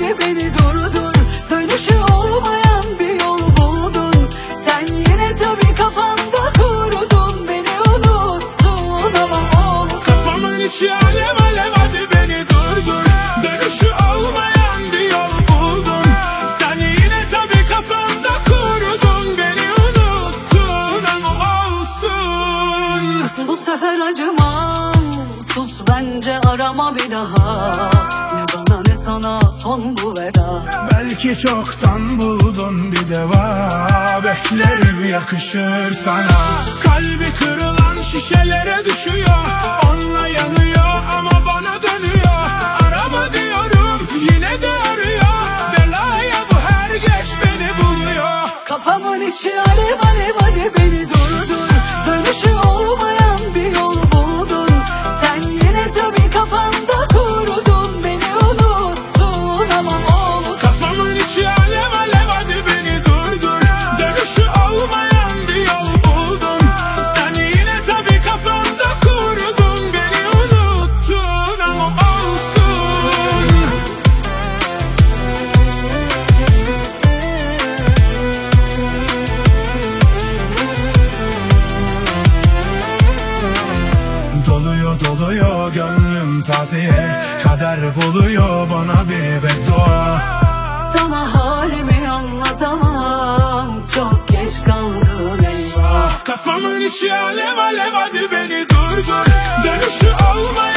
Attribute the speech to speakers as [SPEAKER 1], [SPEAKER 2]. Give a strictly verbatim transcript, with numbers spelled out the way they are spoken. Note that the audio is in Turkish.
[SPEAKER 1] hadi beni durdur. Dönüşü olmayan bir yol buldun. Sen yine tabii kafanda kurdun. Beni unuttun ama olsun.
[SPEAKER 2] Kafamın içi alev alev, hadi beni durdur. Dönüşü olmayan bir yol buldun. Sen yine tabii kafanda kurdun. Beni unuttun ama olsun.
[SPEAKER 1] Bu sefer acımam. Sus bence, arama bir daha. Ne bana ne sana son bu veda.
[SPEAKER 2] Belki çoktan buldun bir deva. Beklerim yakışır sana. Kalbi kırılan şişelere düşüyor. Onunla yanıyor ama bana dönüyor. Arama diyorum yine de arıyor. Belaya bu her geç beni buluyor.
[SPEAKER 1] Kafamın içi alev alev, hadi beni durdur. Dönüşü olmayan bir yol buldun. Sen yine tabii kafanda kurdun. Beni unuttun ama olsun.
[SPEAKER 2] Kafamın içi alev alev, hadi beni durdur. Dönüşü olmayan bir yol buldun. Sen yine tabii kafanda kurdun. Beni unuttun ama olsun. Doluyor doluyor gönlüm taziye. Kader buluyor bana bir beddua.
[SPEAKER 1] Sana halimi anlatamam. Çok geç kaldım eyvah.
[SPEAKER 2] Kafamın içi alev alev, hadi beni durdur. Dönüşü olmayan